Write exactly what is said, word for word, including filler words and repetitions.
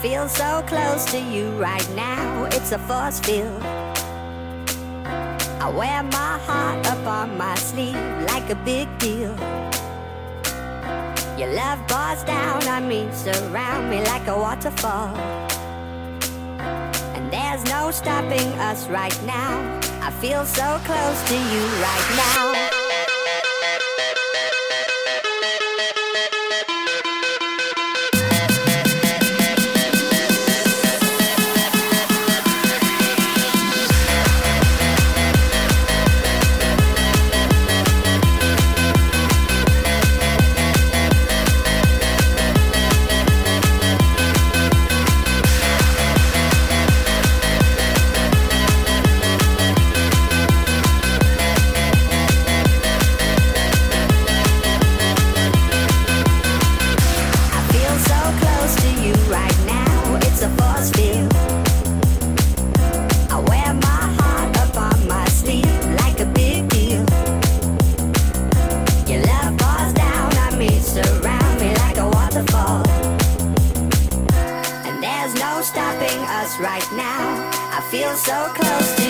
feel so close to you right now, it's a force field. I wear my heart up on my sleeve like a big deal. Your love pours down on me, surround me like a waterfall. And there's no stopping us right now. I feel so close to you right now. Right now, I feel so close to